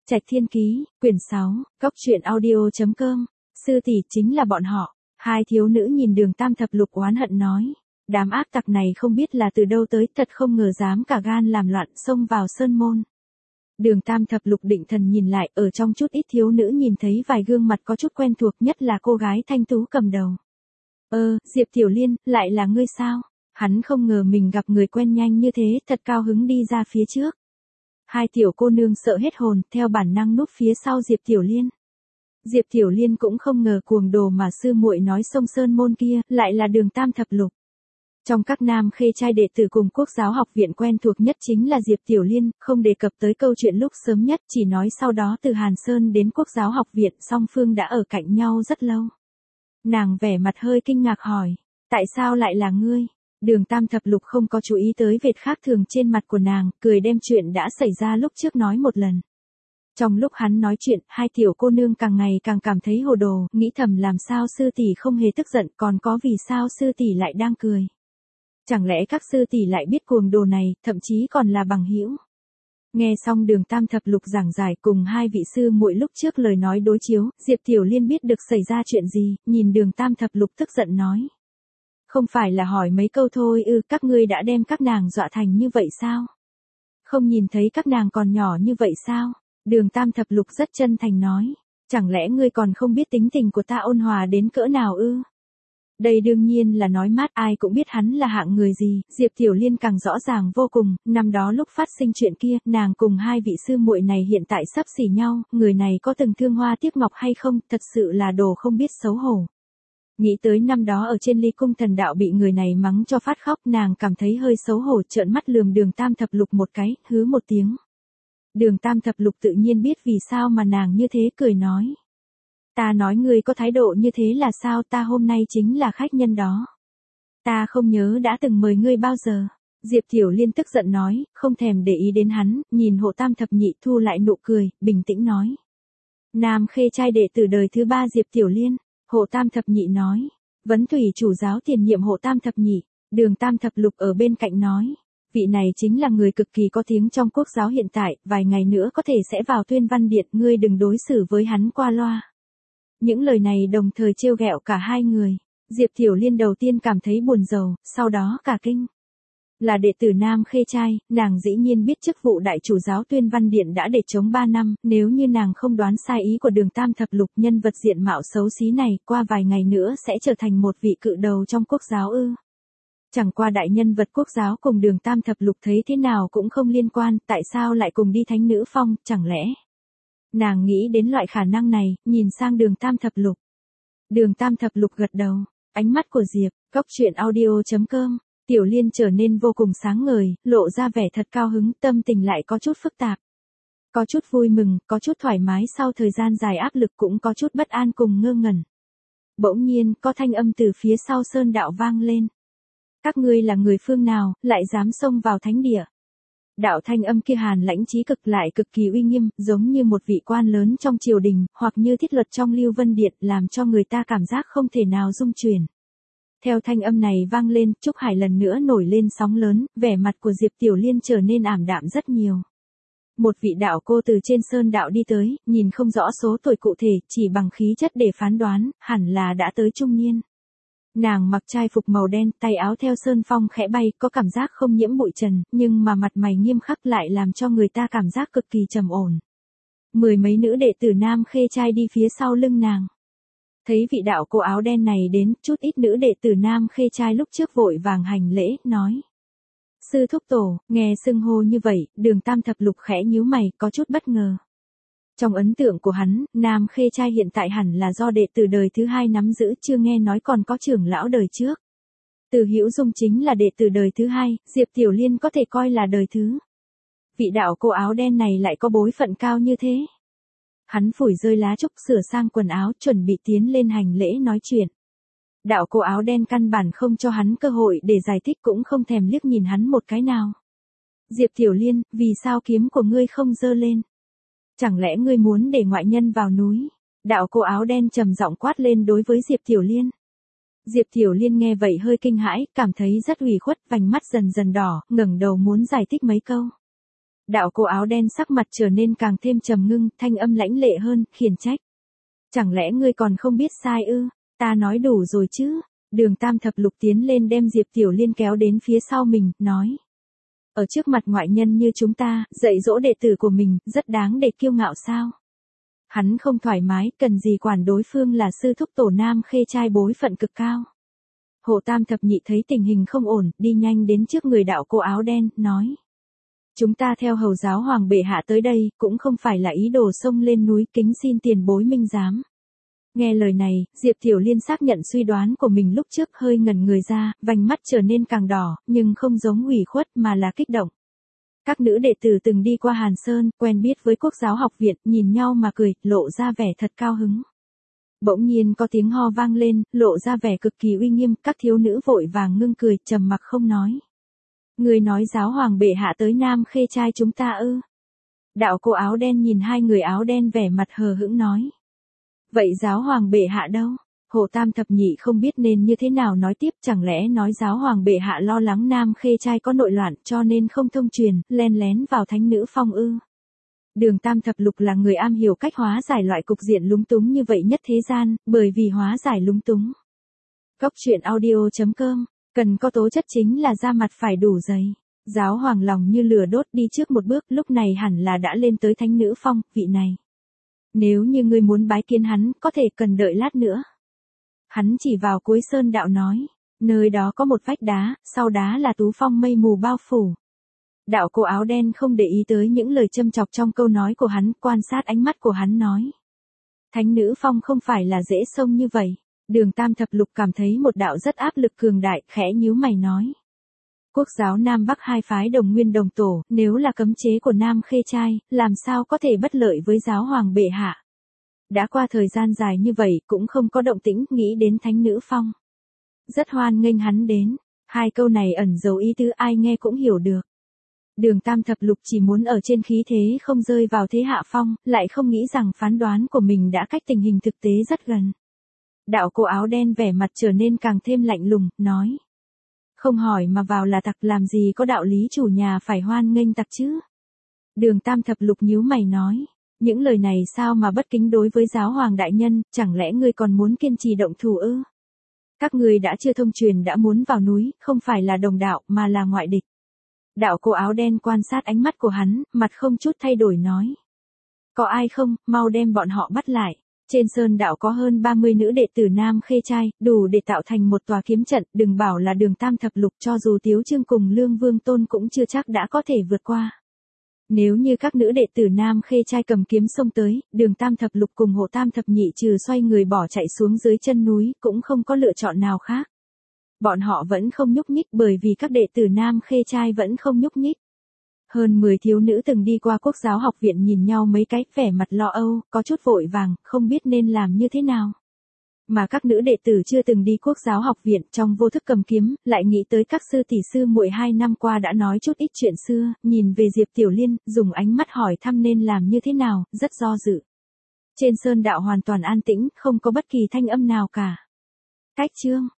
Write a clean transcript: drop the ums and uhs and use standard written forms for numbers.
Trạch Thiên Ký, quyển 6, Cốc truyện audio.com, sư tỷ chính là bọn họ. Hai thiếu nữ nhìn Đường Tam Thập Lục oán hận nói. Đám ác tặc này không biết là từ đâu tới, thật không ngờ dám cả gan làm loạn xông vào sơn môn. Đường Tam Thập Lục định thần nhìn lại, ở trong chút ít thiếu nữ nhìn thấy vài gương mặt có chút quen thuộc, nhất là cô gái thanh tú cầm đầu. Diệp Tiểu Liên, lại là ngươi sao? Hắn không ngờ mình gặp người quen nhanh như thế, thật cao hứng đi ra phía trước. Hai tiểu cô nương sợ hết hồn, theo bản năng núp phía sau Diệp Tiểu Liên. Diệp Tiểu Liên cũng không ngờ cuồng đồ mà sư muội nói xông sơn môn kia, lại là Đường Tam Thập Lục. Trong các nam khê trai đệ tử cùng Quốc giáo học viện quen thuộc nhất chính là Diệp Tiểu Liên, không đề cập tới câu chuyện lúc sớm nhất, chỉ nói sau đó từ Hàn Sơn đến Quốc giáo học viện song phương đã ở cạnh nhau rất lâu. Nàng vẻ mặt hơi kinh ngạc hỏi, tại sao lại là ngươi? Đường Tam Thập Lục không có chú ý tới vệt khác thường trên mặt của nàng, cười đem chuyện đã xảy ra lúc trước nói một lần. Trong lúc hắn nói chuyện, hai tiểu cô nương càng ngày càng cảm thấy hồ đồ, nghĩ thầm làm sao sư tỷ không hề tức giận, còn có vì sao sư tỷ lại đang cười. Chẳng lẽ các sư tỷ lại biết cuồng đồ này, thậm chí còn là bằng hữu. Nghe xong Đường Tam Thập Lục giảng giải cùng hai vị sư muội lúc trước lời nói đối chiếu, Diệp Tiểu Liên biết được xảy ra chuyện gì, nhìn Đường Tam Thập Lục tức giận nói. Không phải là hỏi mấy câu thôi các ngươi đã đem các nàng dọa thành như vậy sao? Không nhìn thấy các nàng còn nhỏ như vậy sao? Đường Tam Thập Lục rất chân thành nói. Chẳng lẽ ngươi còn không biết tính tình của ta ôn hòa đến cỡ nào Đây đương nhiên là nói mát, ai cũng biết hắn là hạng người gì, Diệp Tiểu Liên càng rõ ràng vô cùng, năm đó lúc phát sinh chuyện kia, nàng cùng hai vị sư muội này hiện tại sắp xỉ nhau, người này có từng thương hoa tiếc ngọc hay không, thật sự là đồ không biết xấu hổ. Nghĩ tới năm đó ở trên Ly Cung Thần Đạo bị người này mắng cho phát khóc, nàng cảm thấy hơi xấu hổ, trợn mắt lườm Đường Tam Thập Lục một cái, hứ một tiếng. Đường Tam Thập Lục tự nhiên biết vì sao mà nàng như thế, cười nói. Ta nói ngươi có thái độ như thế là sao, ta hôm nay chính là khách nhân đó. Ta không nhớ đã từng mời ngươi bao giờ. Diệp Tiểu Liên tức giận nói, không thèm để ý đến hắn, nhìn Hộ Tam Thập Nhị thu lại nụ cười, bình tĩnh nói. Nam khê trai đệ tử đời thứ 3 Diệp Tiểu Liên. Hộ Tam Thập Nhị nói. Vấn thủy chủ giáo tiền nhiệm Hộ Tam Thập Nhị. Đường Tam Thập Lục ở bên cạnh nói. Vị này chính là người cực kỳ có tiếng trong Quốc giáo hiện tại, vài ngày nữa có thể sẽ vào Tuyên Văn Điện, ngươi đừng đối xử với hắn qua loa. Những lời này đồng thời trêu ghẹo cả hai người. Diệp Tiểu Liên đầu tiên cảm thấy buồn rầu, sau đó cả kinh. Là đệ tử Nam khê trai, nàng dĩ nhiên biết chức vụ đại chủ giáo Tuyên Văn Điện đã để trống 3 năm, nếu như nàng không đoán sai ý của Đường Tam Thập Lục, nhân vật diện mạo xấu xí này, qua vài ngày nữa sẽ trở thành một vị cự đầu trong Quốc giáo Chẳng qua đại nhân vật Quốc giáo cùng Đường Tam Thập Lục thấy thế nào cũng không liên quan, tại sao lại cùng đi Thánh Nữ Phong, chẳng lẽ? Nàng nghĩ đến loại khả năng này, nhìn sang Đường Tam Thập Lục. Đường Tam Thập Lục gật đầu, ánh mắt của Diệp, Cốc truyện audio.com, Tiểu Liên trở nên vô cùng sáng ngời, lộ ra vẻ thật cao hứng, tâm tình lại có chút phức tạp. Có chút vui mừng, có chút thoải mái sau thời gian dài áp lực, cũng có chút bất an cùng ngơ ngẩn. Bỗng nhiên, có thanh âm từ phía sau sơn đạo vang lên. Các ngươi là người phương nào, lại dám xông vào thánh địa? Đạo thanh âm kia hàn lãnh chí cực, lại cực kỳ uy nghiêm, giống như một vị quan lớn trong triều đình, hoặc như thiết luật trong Lưu Vân Điện, làm cho người ta cảm giác không thể nào dung chuyển. Theo thanh âm này vang lên, Trúc Hải lần nữa nổi lên sóng lớn, vẻ mặt của Diệp Tiểu Liên trở nên ảm đạm rất nhiều. Một vị đạo cô từ trên sơn đạo đi tới, nhìn không rõ số tuổi cụ thể, chỉ bằng khí chất để phán đoán, hẳn là đã tới trung niên. Nàng mặc trai phục màu đen, tay áo theo sơn phong khẽ bay, có cảm giác không nhiễm bụi trần, nhưng mà mặt mày nghiêm khắc lại làm cho người ta cảm giác cực kỳ trầm ổn. Mười mấy nữ đệ tử Nam khê trai đi phía sau lưng nàng. Thấy vị đạo cô áo đen này đến, chút ít nữ đệ tử Nam khê trai lúc trước vội vàng hành lễ, nói. Sư thúc tổ, nghe xưng hô như vậy, Đường Tam Thập Lục khẽ nhíu mày, có chút bất ngờ. Trong ấn tượng của hắn, Nam khê trai hiện tại hẳn là do đệ tử đời thứ 2 nắm giữ, chưa nghe nói còn có trưởng lão đời trước. Từ Hữu Dung chính là đệ tử đời thứ 2, Diệp Tiểu Liên có thể coi là đời thứ. Vị đạo cô áo đen này lại có bối phận cao như thế. Hắn phủi rơi lá trúc, sửa sang quần áo, chuẩn bị tiến lên hành lễ nói chuyện. Đạo cô áo đen căn bản không cho hắn cơ hội để giải thích, cũng không thèm liếc nhìn hắn một cái nào. Diệp Tiểu Liên, vì sao kiếm của ngươi không giơ lên? Chẳng lẽ ngươi muốn để ngoại nhân vào núi? Đạo cô áo đen trầm giọng quát lên đối với Diệp Tiểu Liên. Diệp Tiểu Liên nghe vậy hơi kinh hãi, cảm thấy rất ủy khuất, vành mắt dần dần đỏ, ngẩng đầu muốn giải thích mấy câu. Đạo cô áo đen sắc mặt trở nên càng thêm trầm ngưng, thanh âm lãnh lệ hơn, khiển trách. Chẳng lẽ ngươi còn không biết sai ư? Ta nói đủ rồi chứ. Đường Tam Thập Lục tiến lên đem Diệp Tiểu Liên kéo đến phía sau mình, nói. Ở trước mặt ngoại nhân như chúng ta, dạy dỗ đệ tử của mình, rất đáng để kiêu ngạo sao? Hắn không thoải mái, cần gì quản đối phương là sư thúc tổ Nam Khê trai bối phận cực cao. Hồ Tam Thập Nhị thấy tình hình không ổn, đi nhanh đến trước người đạo cô áo đen, nói. Chúng ta theo hầu giáo hoàng bệ hạ tới đây, cũng không phải là ý đồ xông lên núi, kính xin tiền bối minh giám. Nghe lời này, Diệp Tiểu Liên xác nhận suy đoán của mình lúc trước, hơi ngẩn người ra, vành mắt trở nên càng đỏ, nhưng không giống ủy khuất mà là kích động. Các nữ đệ tử từng đi qua Hàn Sơn, quen biết với Quốc giáo học viện, nhìn nhau mà cười, lộ ra vẻ thật cao hứng. Bỗng nhiên có tiếng ho vang lên, lộ ra vẻ cực kỳ uy nghiêm, các thiếu nữ vội vàng ngưng cười, trầm mặc không nói. Người nói giáo hoàng bệ hạ tới Nam Khê trai chúng ta ư? Đạo cô áo đen nhìn hai người áo đen vẻ mặt hờ hững nói. Vậy giáo hoàng bệ hạ đâu? Hồ Tam Thập Nhị không biết nên như thế nào nói tiếp, chẳng lẽ nói giáo hoàng bệ hạ lo lắng Nam Khê trai có nội loạn cho nên không thông truyền, len lén vào thánh nữ phong ư? Đường Tam Thập Lục là người am hiểu cách hóa giải loại cục diện lúng túng như vậy nhất thế gian, bởi vì hóa giải lúng túng. Cốc truyện audio.com, cần có tố chất chính là da mặt phải đủ dày. Giáo hoàng lòng như lửa đốt đi trước một bước, lúc này hẳn là đã lên tới thánh nữ phong, vị này. Nếu như ngươi muốn bái kiến hắn, có thể cần đợi lát nữa. Hắn chỉ vào cuối sơn đạo nói, nơi đó có một vách đá, sau đá là tú phong mây mù bao phủ. Đạo cô áo đen không để ý tới những lời châm chọc trong câu nói của hắn, quan sát ánh mắt của hắn nói. Thánh nữ phong không phải là dễ xông như vậy. Đường Tam Thập Lục cảm thấy một đạo rất áp lực cường đại, khẽ nhíu mày nói. Quốc giáo Nam Bắc hai phái đồng nguyên đồng tổ, nếu là cấm chế của Nam Khê trai, làm sao có thể bất lợi với giáo hoàng bệ hạ. Đã qua thời gian dài như vậy, cũng không có động tĩnh, nghĩ đến thánh nữ phong. Rất hoan nghênh hắn đến, hai câu này ẩn dấu ý tứ ai nghe cũng hiểu được. Đường Tam Thập Lục chỉ muốn ở trên khí thế không rơi vào thế hạ phong, lại không nghĩ rằng phán đoán của mình đã cách tình hình thực tế rất gần. Đạo cô áo đen vẻ mặt trở nên càng thêm lạnh lùng, nói. Không hỏi mà vào là tặc, làm gì có đạo lý chủ nhà phải hoan nghênh tặc chứ? Đường Tam Thập Lục nhíu mày nói. Những lời này sao mà bất kính đối với giáo hoàng đại nhân, chẳng lẽ ngươi còn muốn kiên trì động thủ ư? Các ngươi đã chưa thông truyền đã muốn vào núi, không phải là đồng đạo mà là ngoại địch. Đạo cô áo đen quan sát ánh mắt của hắn, mặt không chút thay đổi nói. Có ai không, mau đem bọn họ bắt lại. Trên sơn đạo có hơn 30 nữ đệ tử Nam Khê trai, đủ để tạo thành một tòa kiếm trận, đừng bảo là Đường Tam Thập Lục, cho dù Tiếu Trương cùng Lương Vương Tôn cũng chưa chắc đã có thể vượt qua. Nếu như các nữ đệ tử Nam Khê trai cầm kiếm xông tới, Đường Tam Thập Lục cùng Hồ Tam Thập Nhị trừ xoay người bỏ chạy xuống dưới chân núi, cũng không có lựa chọn nào khác. Bọn họ vẫn không nhúc nhích bởi vì các đệ tử Nam Khê trai vẫn không nhúc nhích. Hơn 10 thiếu nữ từng đi qua Quốc giáo học viện nhìn nhau mấy cái, vẻ mặt lo âu, có chút vội vàng, không biết nên làm như thế nào. Mà các nữ đệ tử chưa từng đi Quốc giáo học viện, trong vô thức cầm kiếm, lại nghĩ tới các sư tỷ sư muội 2 năm qua đã nói chút ít chuyện xưa, nhìn về Diệp Tiểu Liên, dùng ánh mắt hỏi thăm nên làm như thế nào, rất do dự. Trên sơn đạo hoàn toàn an tĩnh, không có bất kỳ thanh âm nào cả. Cách chương